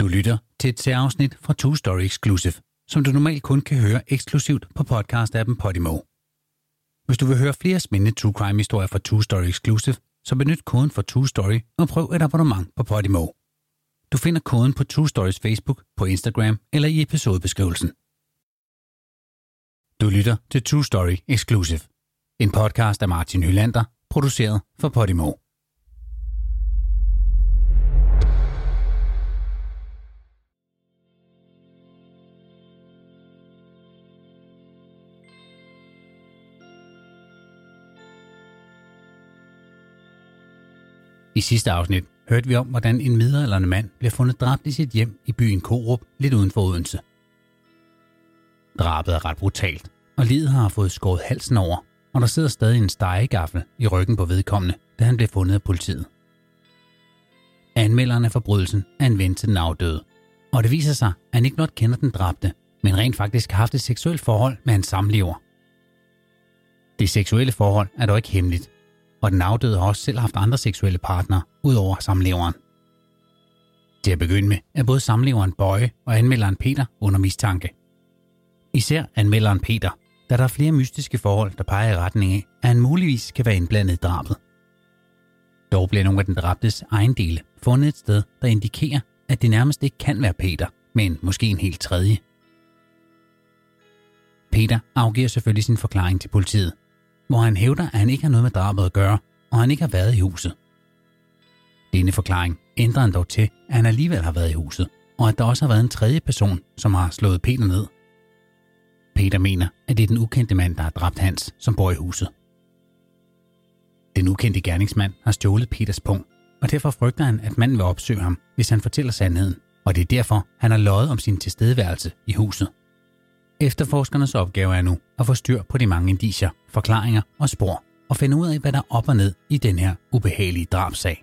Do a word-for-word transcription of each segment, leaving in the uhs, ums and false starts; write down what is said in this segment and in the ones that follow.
Du lytter til et særafsnit fra Two Story Exclusive, som du normalt kun kan høre eksklusivt på podcast-appen Podimo. Hvis du vil høre flere spændende true crime-historier fra Two Story Exclusive, så benyt koden for Two Story og prøv et abonnement på Podimo. Du finder koden på Two Stories Facebook, på Instagram eller i episodebeskrivelsen. Du lytter til Two Story Exclusive, en podcast af Martin Hylander, produceret for Podimo. I sidste afsnit hørte vi om, hvordan en midaldrende mand blev fundet dræbt i sit hjem i byen Korup, lidt uden for Odense. Drabet er ret brutalt, og liget har fået skåret halsen over, og der sidder stadig en stegegaffel i ryggen på vedkommende, da han blev fundet af politiet. Anmelderen af forbrydelsen er en ven til den afdøde, og det viser sig, at han ikke blot kender den dræbte, men rent faktisk har haft et seksuelt forhold med hans samlever. Det seksuelle forhold er dog ikke hemmeligt, og den afdøde har også selv haft andre seksuelle partnere ud over samleveren. Til at begynde med er både samleveren Bøje og anmelderen Peter under mistanke. Især anmelderen Peter, da der er flere mystiske forhold, der peger i retning af, at han muligvis kan være indblandet i drabet. Dog bliver nogle af den dræbtes ejendele fundet et sted, der indikerer, at det nærmest ikke kan være Peter, men måske en helt tredje. Peter afgiver selvfølgelig sin forklaring til politiet, hvor han hævder, at han ikke har noget med drabet at gøre, og han ikke har været i huset. Denne forklaring ændrer han dog til, at han alligevel har været i huset, og at der også har været en tredje person, som har slået Peter ned. Peter mener, at det er den ukendte mand, der har dræbt Hans, som bor i huset. Den ukendte gerningsmand har stjålet Peters pung, og derfor frygter han, at manden vil opsøge ham, hvis han fortæller sandheden, og det er derfor, han har løjet om sin tilstedeværelse i huset. Efterforskernes opgave er nu at få styr på de mange indicier, forklaringer og spor, og finde ud af, hvad der er op og ned i den her ubehagelige drabsag.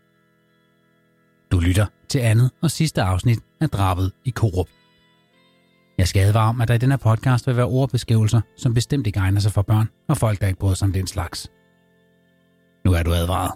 Du lytter til andet og sidste afsnit af drabet i Korup. Jeg skal advare om, at der i denne podcast vil være ordbeskrivelser, som bestemt ikke egner sig for børn og folk, der ikke bryder sig om den slags. Nu er du advaret.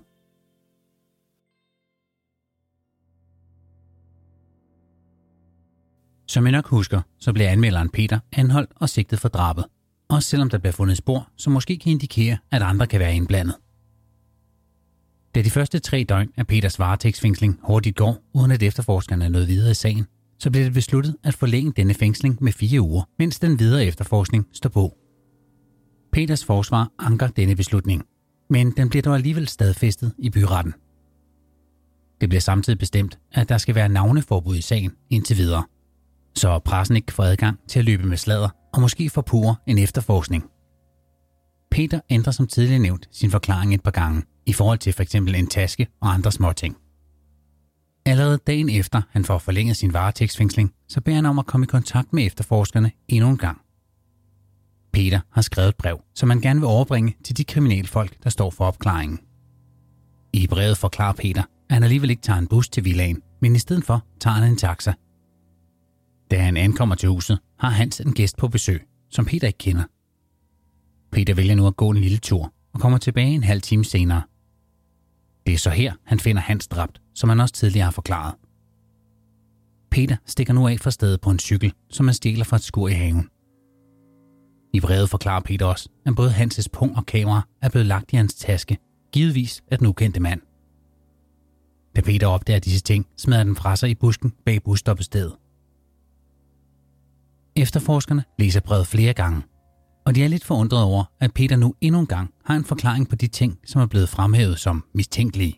Som I nok husker, så bliver anmelderen Peter anholdt og sigtet for drabet, også selvom der bliver fundet spor, som måske kan indikere, at andre kan være indblandet. Da de første tre døgn af Peters varetægtsfængsling hurtigt går, uden at efterforskerne er nået videre i sagen, så bliver det besluttet at forlænge denne fængsling med fire uger, mens den videre efterforskning står på. Peters forsvar anker denne beslutning, men den bliver dog alligevel stadfæstet i byretten. Det bliver samtidig bestemt, at der skal være navneforbud i sagen indtil videre, så pressen ikke får adgang til at løbe med sladder og måske forpurre en efterforskning. Peter ændrer som tidligere nævnt sin forklaring et par gange i forhold til f.eks. en taske og andre småting. Allerede dagen efter han får forlænget sin varetægtsfængsling, så beder han om at komme i kontakt med efterforskerne endnu en gang. Peter har skrevet et brev, som han gerne vil overbringe til de kriminalfolk, der står for opklaringen. I brevet forklarer Peter, at han alligevel ikke tager en bus til villaen, men i stedet for tager han en taxa. Da han ankommer til huset, har Hans en gæst på besøg, som Peter ikke kender. Peter vælger nu at gå en lille tur og kommer tilbage en halv time senere. Det er så her, han finder Hans dræbt, som han også tidligere har forklaret. Peter stikker nu af fra stedet på en cykel, som han stjæler fra et skur i haven. I brevet forklarer Peter også, at både Hans' pung og kamera er blevet lagt i hans taske, givetvis af den ukendte mand. Da Peter opdager disse ting, smider den fra sig i busken bag busstoppestedet. Efterforskerne læser brevet flere gange, og de er lidt forundret over, at Peter nu endnu en gang har en forklaring på de ting, som er blevet fremhævet som mistænkelige.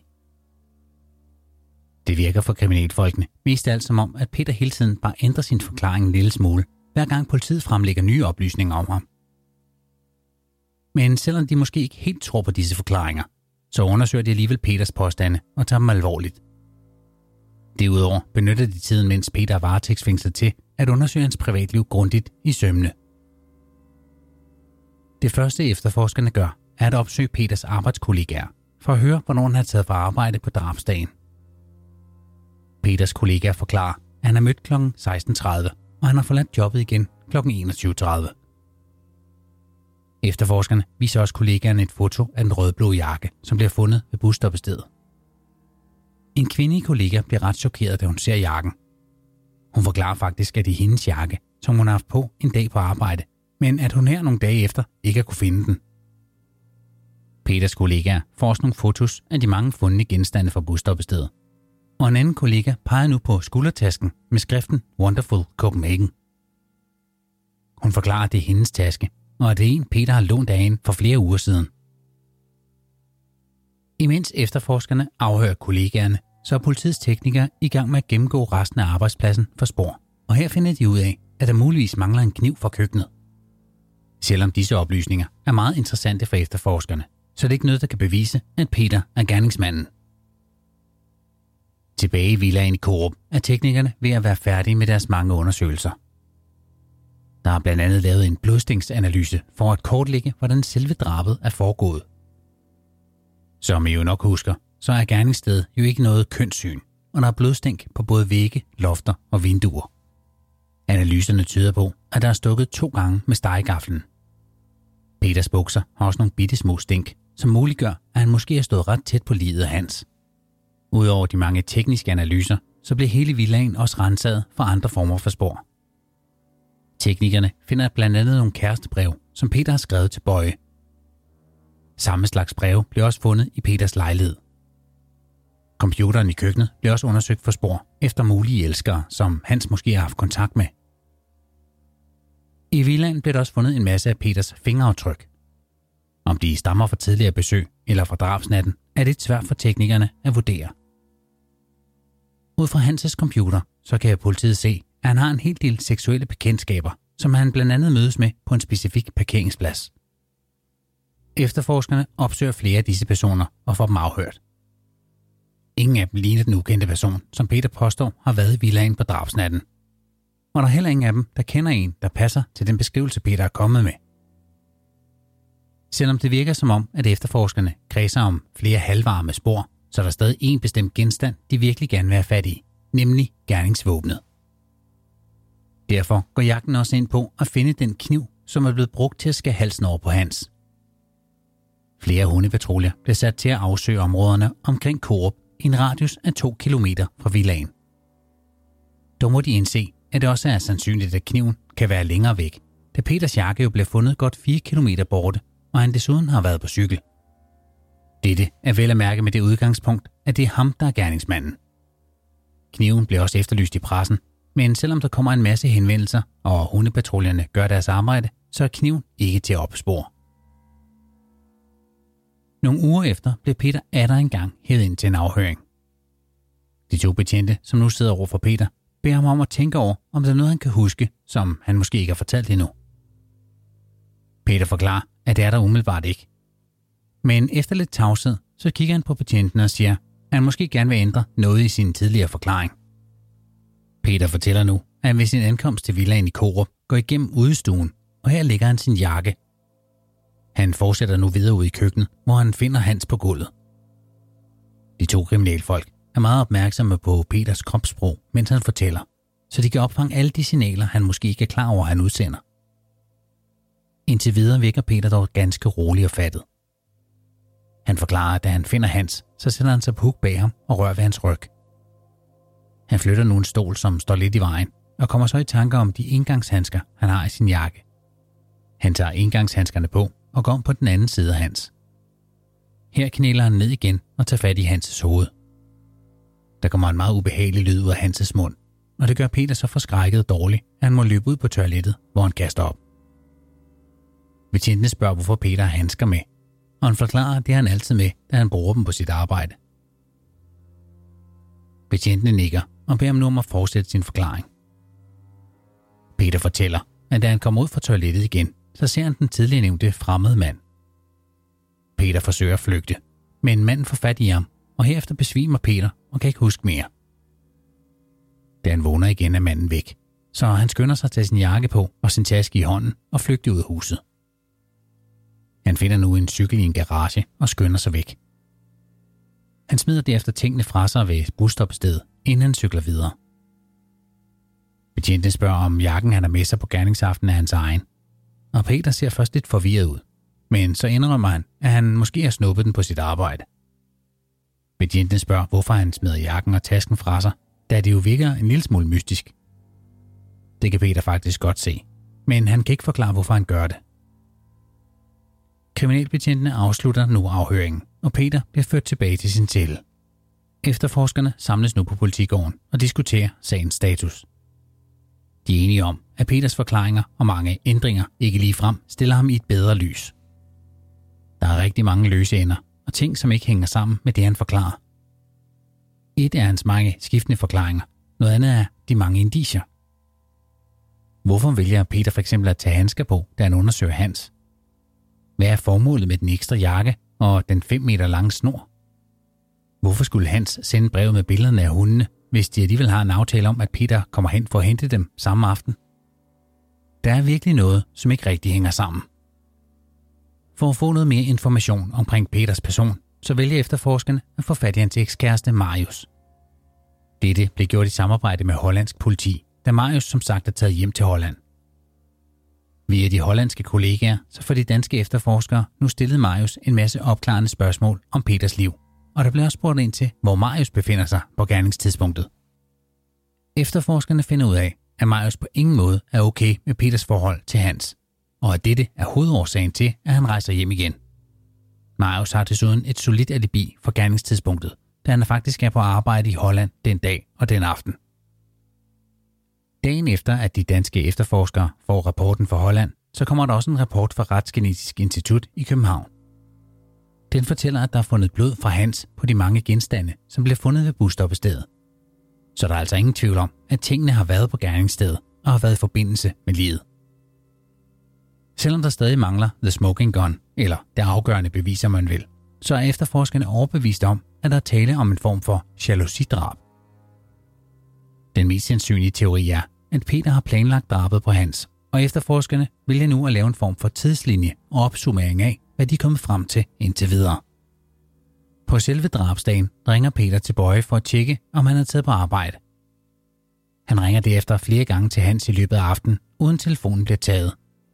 Det virker for kriminalfolkene mest af alt som om, at Peter hele tiden bare ændrer sin forklaring en lille smule, hver gang politiet fremlægger nye oplysninger om ham. Men selvom de måske ikke helt tror på disse forklaringer, så undersøger de alligevel Peters påstande og tager dem alvorligt. Derudover benytter de tiden, mens Peter er varetægtsfængslet til, at undersøge hans privatliv grundigt i sømmene. Det første efterforskerne gør, er at opsøge Peters arbejdskollegaer, for at høre, hvornår han har taget fra arbejde på drabsdagen. Peters kollegaer forklarer, at han er mødt klokken seksten tredive, og han har forladt jobbet igen klokken enogtyve tredive. Efterforskerne viser også kollegaerne et foto af den rødblå jakke, som bliver fundet ved busstoppestedet. En kvindelig kollega bliver ret chokeret, da hun ser jakken. Hun forklarer faktisk, at det er hendes jakke, som hun har haft på en dag på arbejde, men at hun her nogle dage efter ikke har kunne finde den. Peters kollegaer får også nogle fotos af de mange fundne genstande fra busstoppestedet. Og en anden kollega peger nu på skuldertasken med skriften Wonderful Copenhagen. Hun forklarer, at det er hendes taske, og at det er en, Peter har lånt af hende for flere uger siden. Imens efterforskerne afhører kollegaerne, så er politiets teknikere i gang med at gennemgå resten af arbejdspladsen for spor. Og her finder de ud af, at der muligvis mangler en kniv fra køkkenet. Selvom disse oplysninger er meget interessante for efterforskerne, så er det ikke noget, der kan bevise, at Peter er gerningsmanden. Tilbage i villaen i Korup er teknikerne ved at være færdige med deres mange undersøgelser. Der er blandt andet lavet en blodstinksanalyse for at kortlægge, hvordan selve drabet er foregået. Som I jo nok husker, så er gerningsstedet jo ikke noget kønssyn, og der er blodstænk på både vægge, lofter og vinduer. Analyserne tyder på, at der er stukket to gange med stegegaflen. Peters bukser har også nogle bitte små stænk, som muliggør, at han måske har stået ret tæt på liget af Hans. Udover de mange tekniske analyser, så blev hele villaen også renset for andre former for spor. Teknikerne finder blandt andet nogle kærestebrev, som Peter har skrevet til Bøje. Samme slags breve blev også fundet i Peters lejlighed. Computeren i køkkenet blev også undersøgt for spor efter mulige elskere, som Hans måske har haft kontakt med. I villaen blev der også fundet en masse af Peters fingeraftryk. Om de stammer fra tidligere besøg eller fra drabsnatten, er det svært for teknikerne at vurdere. Ud fra Hanses computer, så kan politiet se, at han har en hel del seksuelle bekendtskaber, som han blandt andet mødes med på en specifik parkeringsplads. Efterforskerne opsøger flere af disse personer og får dem afhørt. Ingen af dem ligner den ukendte person, som Peter påstår har været i villaen på drabsnatten. Og der er heller ingen af dem, der kender en, der passer til den beskrivelse, Peter er kommet med. Selvom det virker som om, at efterforskerne kredser om flere halvvarme spor, så er der stadig en bestemt genstand, de virkelig gerne vil have fat i, nemlig gerningsvåbnet. Derfor går jagten også ind på at finde den kniv, som er blevet brugt til at skære halsen over på Hans. Flere hundepatruljer blev sat til at afsøge områderne omkring Korup i en radius af to kilometer fra villaen. Dog må de indse, at det også er sandsynligt, at kniven kan være længere væk, da Peters jakke jo blev fundet godt fire kilometer borte, og han desuden har været på cykel. Dette er vel at mærke med det udgangspunkt, at det er ham, der er gerningsmanden. Kniven blev også efterlyst i pressen, men selvom der kommer en masse henvendelser, og hundepatruljerne gør deres arbejde, så er kniven ikke til at opspore. Nogle uger efter blev Peter atter engang hævet ind til en afhøring. De to betjente, som nu sidder over for Peter, beder ham om at tænke over, om der er noget, han kan huske, som han måske ikke har fortalt endnu. Peter forklarer, at det er der umiddelbart ikke. Men efter lidt tavshed, så kigger han på betjenten og siger, at han måske gerne vil ændre noget i sin tidligere forklaring. Peter fortæller nu, at han ved sin ankomst til villaen i Korup går igennem udestuen, og her lægger han sin jakke. Han fortsætter nu videre ud i køkkenet, hvor han finder Hans på gulvet. De to kriminalfolk er meget opmærksomme på Peters kropssprog, mens han fortæller, så de kan opfange alle de signaler, han måske ikke er klar over, han udsender. Indtil videre virker Peter dog ganske rolig og fattet. Han forklarer, at da han finder Hans, så sætter han sig på huk bag ham og rører ved hans ryg. Han flytter nu en stol, som står lidt i vejen, og kommer så i tanker om de engangshandsker, han har i sin jakke. Han tager engangshandskerne på og går om på den anden side af Hans. Her knæler han ned igen og tager fat i Hans' hoved. Der kommer en meget ubehagelig lyd ud af Hans' mund, og det gør Peter så forskrækket og dårligt, at han må løbe ud på toilettet, hvor han kaster op. Betjentene spørger, hvorfor Peter har handsker med, og han forklarer, at det har han altid med, da han bruger dem på sit arbejde. Betjentene nikker og beder ham nu om at fortsætte sin forklaring. Peter fortæller, at da han kommer ud fra toilettet igen, så ser han den tidligere nævnte fremmede mand. Peter forsøger at flygte, men manden får fat i ham, og herefter besvimer Peter og kan ikke huske mere. Da han vågner igen, er manden væk, så han skynder sig at tage sin jakke på og sin taske i hånden og flygte ud af huset. Han finder nu en cykel i en garage og skynder sig væk. Han smider derefter tingene fra sig ved busstoppestedet, inden han cykler videre. Betjenten spørger, om jakken han har med sig på gerningsaften er hans egen, og Peter ser først lidt forvirret ud, men så indrømmer han, at han måske har snuppet den på sit arbejde. Betjenten spørger, hvorfor han smider jakken og tasken fra sig, da det jo virker en lille smule mystisk. Det kan Peter faktisk godt se, men han kan ikke forklare, hvorfor han gør det. Kriminalbetjentene afslutter nu afhøringen, og Peter bliver ført tilbage til sin celle. Efterforskerne samles nu på politigården og diskuterer sagens status. De er enige om, at Peters forklaringer og mange ændringer ikke ligefrem stiller ham i et bedre lys. Der er rigtig mange løse ender og ting, som ikke hænger sammen med det, han forklarer. Et er hans mange skiftende forklaringer, noget andet er de mange indicier. Hvorfor vælger Peter for eksempel at tage handsker på, da han undersøger Hans? Hvad er formålet med den ekstra jakke og den fem meter lange snor? Hvorfor skulle Hans sende brevet med billederne af hundene, hvis de alligevel har en aftale om, at Peter kommer hen for at hente dem samme aften? Der er virkelig noget, som ikke rigtig hænger sammen. For at få noget mere information omkring Peters person, så vælger efterforskerne at få fat i hans ekskæreste Marius. Dette blev gjort i samarbejde med hollandsk politi, da Marius som sagt er taget hjem til Holland. Via de hollandske kollegaer, så får de danske efterforskere nu stillet Marius en masse opklarende spørgsmål om Peters liv, og der bliver også spurgt ind til, hvor Marius befinder sig på gerningstidspunktet. Efterforskerne finder ud af, at Marius på ingen måde er okay med Peters forhold til Hans, og at dette er hovedårsagen til, at han rejser hjem igen. Marius har desuden et solidt alibi for gerningstidspunktet, da han faktisk er på arbejde i Holland den dag og den aften. Dagen efter, at de danske efterforskere får rapporten fra Holland, så kommer der også en rapport fra Retsgenetisk Institut i København. Den fortæller, at der er fundet blod fra Hans på de mange genstande, som blev fundet ved busstoppestedet. Så der er altså ingen tvivl om, at tingene har været på gerningsstedet og har været i forbindelse med liget. Selvom der stadig mangler the smoking gun, eller det afgørende bevis, om man vil, så er efterforskerne overbevist om, at der er tale om en form for jalousidrab. Den mest sandsynlige teori er, at Peter har planlagt drabet på Hans, og efterforskerne vælger nu at lave en form for tidslinje og opsummering af, hvad de er kommet frem til indtil videre. På selve drabsdagen ringer Peter til Bøje for at tjekke, om han er taget på arbejde. Han ringer derefter flere gange til Hans i løbet af aftenen, uden telefonen bliver taget.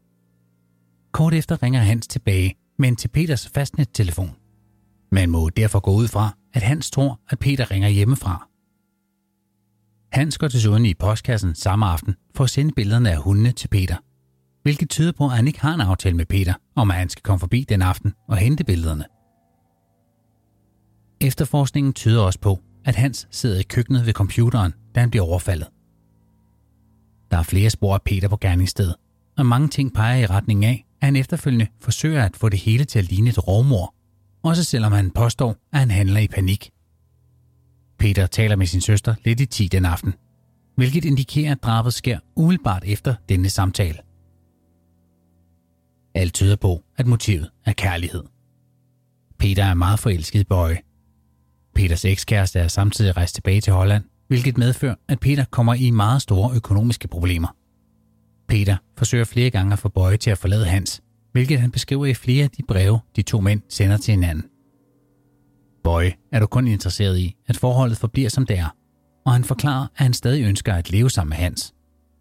Kort efter ringer Hans tilbage, men til Peters fastnettelefon. Man må derfor gå ud fra, at Hans tror, at Peter ringer hjemmefra. Hans går desuden i postkassen samme aften for at sende billederne af hundene til Peter, hvilket tyder på, at han ikke har en aftale med Peter om, at han skal komme forbi den aften og hente billederne. Efterforskningen tyder også på, at Hans sidder i køkkenet ved computeren, da han bliver overfaldet. Der er flere spor af Peter på gerningsstedet, og mange ting peger i retning af, at han efterfølgende forsøger at få det hele til at ligne et rovmord, også selvom han påstår, at han handler i panik. Peter taler med sin søster lidt i ti den aften, hvilket indikerer, at drabet sker umiddelbart efter denne samtale. Alt tyder på, at motivet er kærlighed. Peter er meget forelsket i Bøje. Peters ekskæreste er samtidig rejst tilbage til Holland, hvilket medfører, at Peter kommer i meget store økonomiske problemer. Peter forsøger flere gange at få Bøje til at forlade Hans, hvilket han beskriver i flere af de breve, de to mænd sender til hinanden. Bøje er dog kun interesseret i, at forholdet forbliver som det er, og han forklarer, at han stadig ønsker at leve sammen med Hans.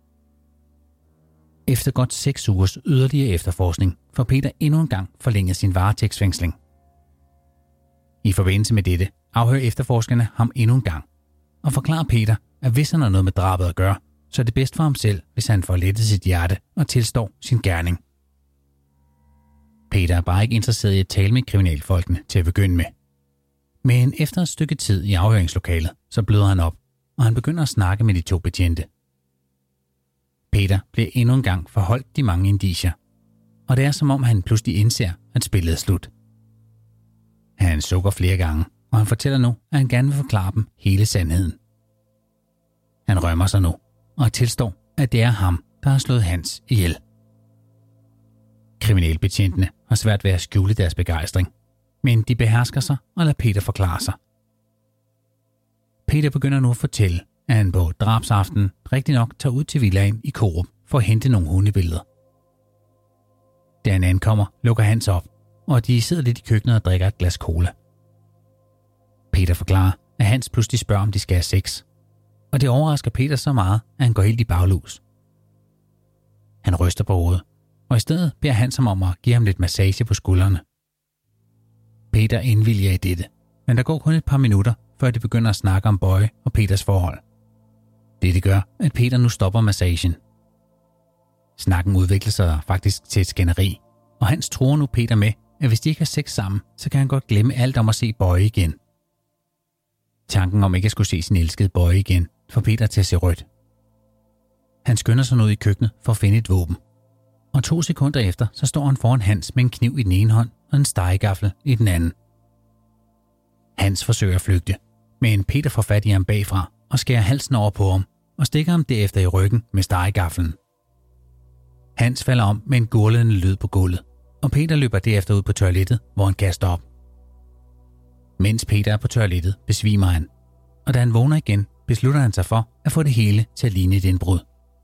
Efter godt seks ugers yderligere efterforskning får Peter endnu en gang forlænget sin varetægtsfængsling. I forbindelse med dette afhører efterforskerne ham endnu en gang, og forklarer Peter, at hvis han har noget med drabet at gøre, så er det bedst for ham selv, hvis han får lettet sit hjerte og tilstår sin gerning. Peter er bare ikke interesseret i at tale med kriminalfolkene til at begynde med. Men efter et stykke tid i afhøringslokalet, så bløder han op, og han begynder at snakke med de to betjente. Peter bliver endnu en gang forholdt de mange indicier, og det er som om han pludselig indser, at spillet er slut. Han sukker flere gange, og han fortæller nu, at han gerne vil forklare dem hele sandheden. Han rømmer sig nu, og tilstår, at det er ham, der har slået Hans ihjel. Kriminalbetjentene har svært ved at skjule deres begejstring, men de behersker sig og lader Peter forklare sig. Peter begynder nu at fortælle, at han på drabsaften rigtig nok tager ud til villaen i Korup for at hente nogle hundebilleder. Da han ankommer, lukker Hans op, og de sidder lidt i køkkenet og drikker et glas cola. Peter forklarer, at Hans pludselig spørger, om de skal have sex, og det overrasker Peter så meget, at han går helt i baglus. Han ryster på hovedet, og i stedet beder Hans ham om at give ham lidt massage på skuldrene. Peter indvilliger i dette, men der går kun et par minutter, før de begynder at snakke om Bøje og Peters forhold. Dette gør, at Peter nu stopper massagen, Snakken udvikler sig faktisk til et skænderi, og Hans truer nu Peter med, at hvis de ikke har sex sammen, så kan han godt glemme alt om at se Bøje igen. Tanken om ikke at skulle se sin elskede Bøje igen får Peter til at se rødt. Han skynder sig ud i køkkenet for at finde et våben. Og to sekunder efter, så står han foran Hans med en kniv i den ene hånd og en stegegaffel i den anden. Hans forsøger at flygte, men Peter får fat i ham bagfra og skærer halsen over på ham og stikker ham derefter i ryggen med stegegaffelen. Hans falder om med en gurlende lyd på gulvet, og Peter løber derefter ud på toilettet, hvor han kaster op. Mens Peter er på toilettet, besvimer han, og da han vågner igen, beslutter han sig for at få det hele til at ligne et indbrud.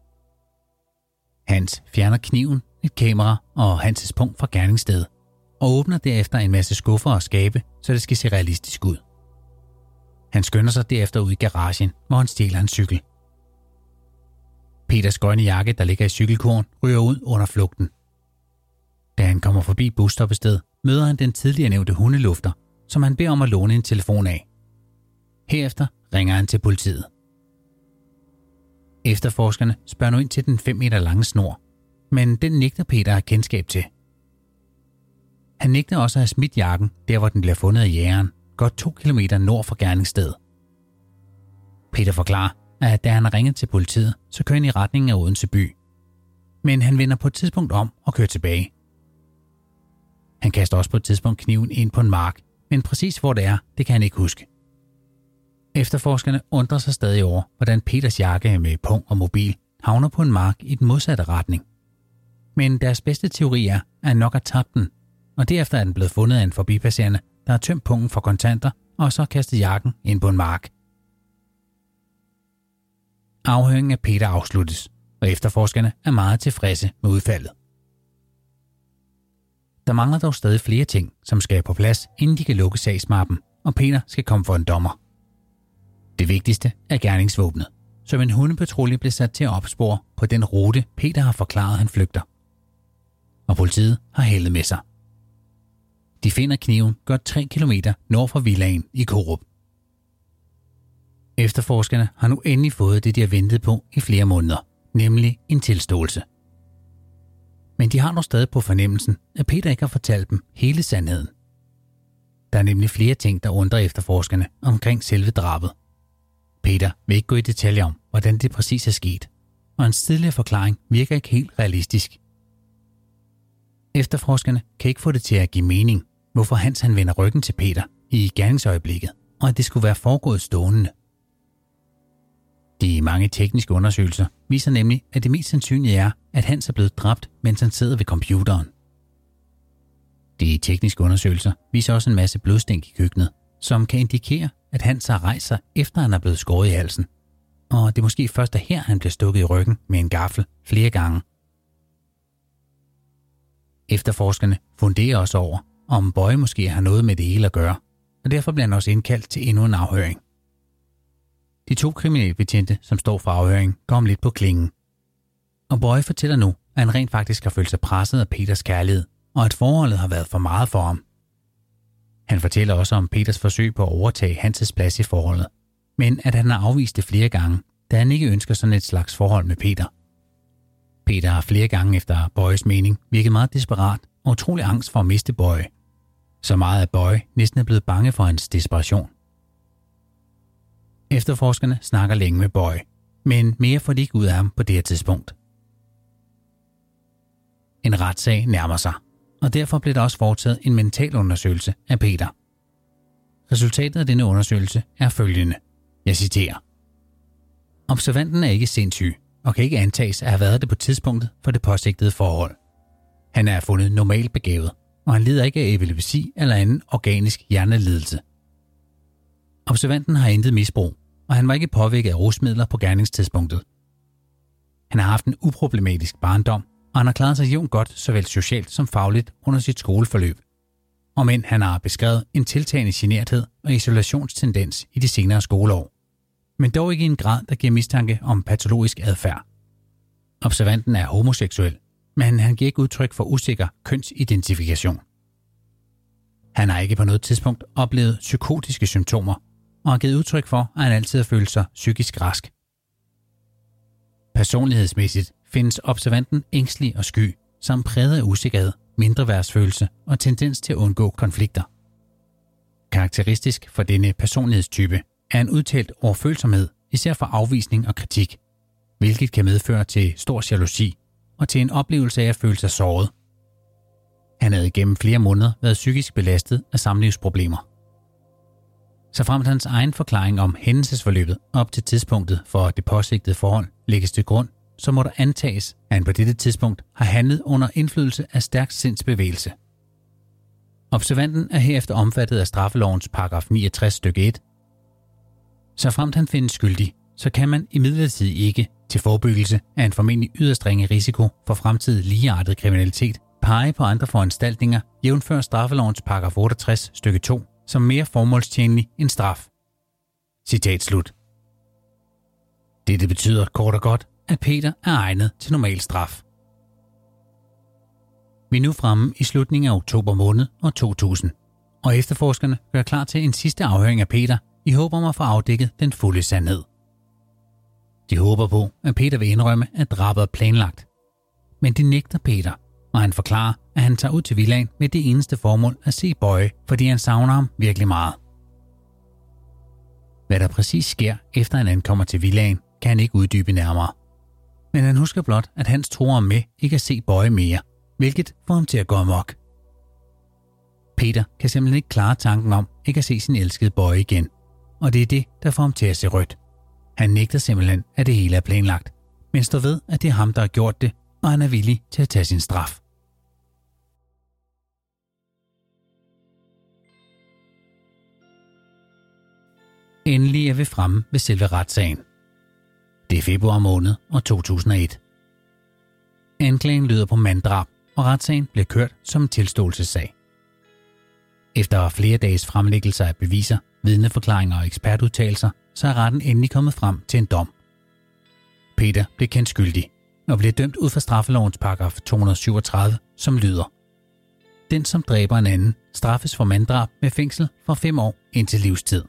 Hans fjerner kniven, et kamera og Hanses punkt fra gerningsstedet, og åbner derefter en masse skuffer og skabe, så det skal se realistisk ud. Han skynder sig derefter ud i garagen, hvor han stjæler en cykel. Peters grønne jakke, der ligger i cykelkurven, ryger ud under flugten. Da han kommer forbi busstoppestedet, møder han den tidligere nævnte hundelufter, som han beder om at låne en telefon af. Herefter ringer han til politiet. Efterforskerne spørger nu ind til den fem meter lange snor, men den nægter Peter at have kendskab til. Han nægter også at have smidt jakken, der hvor den bliver fundet af jægeren, godt to kilometer nord for gerningsstedet. Peter forklarer, at da han har ringet til politiet, så kører han i retningen af Odense by. Men han vender på et tidspunkt om og kører tilbage. Han kaster også på et tidspunkt kniven ind på en mark, men præcis hvor det er, det kan han ikke huske. Efterforskerne undrer sig stadig over, hvordan Peters jakke med pung og mobil havner på en mark i den modsatte retning. Men deres bedste teori er, at han nok har tabt den, og derefter er den blevet fundet af en forbipasserende, der har tømt pungen for kontanter og så kastet jakken ind på en mark. Afhøringen af Peter afsluttes, og efterforskerne er meget tilfredse med udfaldet. Der mangler dog stadig flere ting, som skal på plads, inden de kan lukke sagsmappen, og Peter skal komme for en dommer. Det vigtigste er gerningsvåbnet, som en hundepatrulje blev sat til at opspore på den rute, Peter har forklaret, han flygter. Og politiet har heldet med sig. De finder kniven godt tre kilometer nord for villaen i Korup. Efterforskerne har nu endelig fået det, de har ventet på i flere måneder, nemlig en tilståelse. Men de har dog stadig på fornemmelsen, at Peter ikke har fortalt dem hele sandheden. Der er nemlig flere ting, der undrer efterforskerne omkring selve drabet. Peter vil ikke gå i detaljer om, hvordan det præcis er sket, og en tidligere forklaring virker ikke helt realistisk. Efterforskerne kan ikke få det til at give mening, hvorfor Hans han vender ryggen til Peter i gerningsøjeblikket, og at det skulle være foregået stående. De mange tekniske undersøgelser viser nemlig, at det mest sandsynlige er, at Hans er blevet dræbt, mens han sidder ved computeren. De tekniske undersøgelser viser også en masse blodstænk i køkkenet, som kan indikere, at Hans har rejst sig, efter han er blevet skåret i halsen. Og det er måske først er her, han bliver stukket i ryggen med en gaffel flere gange. Efterforskerne funderer også over, om Bøje måske har noget med det hele at gøre, og derfor bliver han også indkaldt til endnu en afhøring. De to kriminalbetjente, som står for afhøring, går om lidt på klingen. Og Bøje fortæller nu, at han rent faktisk har følt sig presset af Peters kærlighed, og at forholdet har været for meget for ham. Han fortæller også om Peters forsøg på at overtage Hanses plads i forholdet, men at han har afvist det flere gange, da han ikke ønsker sådan et slags forhold med Peter. Peter har flere gange efter Bøjes mening virket meget desperat og utrolig angst for at miste Bøje. Så meget at Bøje næsten er blevet bange for hans desperation. Efterforskerne snakker længe med Bøje, men mere får de ikke ud af ham på det her tidspunkt. En retssag nærmer sig, og derfor blev der også foretaget en mentalundersøgelse af Peter. Resultatet af denne undersøgelse er følgende. Jeg citerer. Observanten er ikke sindssyg og kan ikke antages at have været det på tidspunktet for det påsigtede forhold. Han er fundet normalt begavet, og han lider ikke af epilepsi eller anden organisk hjernelidelse. Observanten har intet misbrug, og han var ikke påvirket af rusmidler på gerningstidspunktet. Han har haft en uproblematisk barndom, og han har klaret sig jævnt godt såvel socialt som fagligt under sit skoleforløb. Og men han har beskrevet en tiltagende generthed og isolationstendens i de senere skoleår, men dog ikke i en grad, der giver mistanke om patologisk adfærd. Observanten er homoseksuel, men han giver ikke udtryk for usikker kønsidentifikation. Han har ikke på noget tidspunkt oplevet psykotiske symptomer, og har givet udtryk for, at han altid har følt sig psykisk rask. Personlighedsmæssigt findes observanten ængstelig og sky, samt præget af usikkerhed, mindreværdsfølelse og tendens til at undgå konflikter. Karakteristisk for denne personlighedstype er en udtalt overfølsomhed, især for afvisning og kritik, hvilket kan medføre til stor jalousi og til en oplevelse af at føle sig såret. Han havde gennem flere måneder været psykisk belastet af samlivsproblemer. Såfremt hans egen forklaring om hændelsesforløbet op til tidspunktet for det påsigtede forhold lægges til grund, så må der antages, at han på dette tidspunkt har handlet under indflydelse af stærk sindsbevægelse. Observanten er herefter omfattet af straffelovens paragraf niogtres stykke et. Såfremt han findes skyldig, så kan man imidlertid ikke, til forebyggelse af en formentlig yderst ringe risiko for fremtidig ligeartet kriminalitet, pege på andre foranstaltninger, jævnfør straffelovens paragraf otteogtres stykke to, som mere formålstjenlig end straf. Citat slut. Dette betyder kort og godt, at Peter er egnet til normal straf. Vi er nu fremme i slutningen af oktober måned år to tusind, og efterforskerne gør klar til en sidste afhøring af Peter i håb om at få afdækket den fulde sandhed. De håber på, at Peter vil indrømme, at drabet er planlagt. Men det nægter Peter, og han forklarer, at han tager ud til villaen med det eneste formål at se Bøje, fordi han savner ham virkelig meget. Hvad der præcis sker, efter han ankommer til villaen, kan han ikke uddybe nærmere. Men han husker blot, at hans tror om med ikke at se Bøje mere, hvilket får ham til at gå amok. Peter kan simpelthen ikke klare tanken om ikke at se sin elskede Bøje igen, og det er det, der får ham til at se rødt. Han nægter simpelthen, at det hele er planlagt, men står ved, at det er ham, der har gjort det, og han er villig til at tage sin straf. Endelig er vi fremme ved selve retssagen. Det er februar måned år to tusind og et. Anklagen lyder på manddrab, og retssagen bliver kørt som en tilståelsessag. Efter flere dages fremlæggelser af beviser, vidneforklaringer og ekspertudtalelser, så er retten endelig kommet frem til en dom. Peter blev kendt skyldig og blev dømt ud fra straffelovens paragraf to hundrede syvogtredive, som lyder: Den, som dræber en anden, straffes for manddrab med fængsel fra fem år indtil livstid.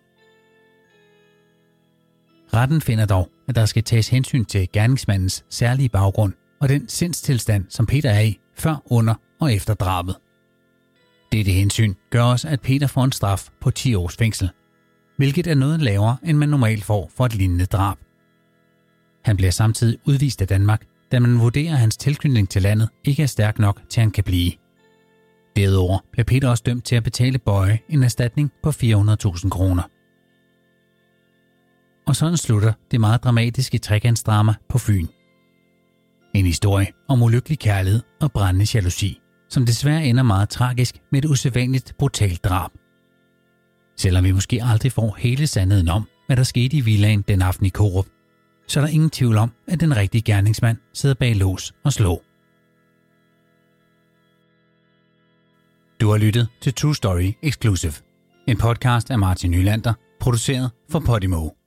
Retten finder dog, at der skal tages hensyn til gerningsmandens særlige baggrund og den sindstilstand, som Peter er i før, under og efter drabet. Dette hensyn gør også, at Peter får en straf på ti års fængsel, hvilket er noget lavere, end man normalt får for et lignende drab. Han bliver samtidig udvist af Danmark, da man vurderer, at hans tilknytning til landet ikke er stærk nok til, at han kan blive. Derudover bliver Peter også dømt til at betale Bøje en erstatning på fire hundrede tusind kroner. Og sådan slutter det meget dramatiske trekantsdrama på Fyn. En historie om ulykkelig kærlighed og brændende jalousi, som desværre ender meget tragisk med et usædvanligt brutalt drab. Selvom vi måske aldrig får hele sandheden om, hvad der skete i villaen den aften i Korup, så er der ingen tvivl om, at den rigtige gerningsmand sidder bag lås og slå. Du har lyttet til True Story Exclusive, en podcast af Martin Nylander, produceret for Podimo.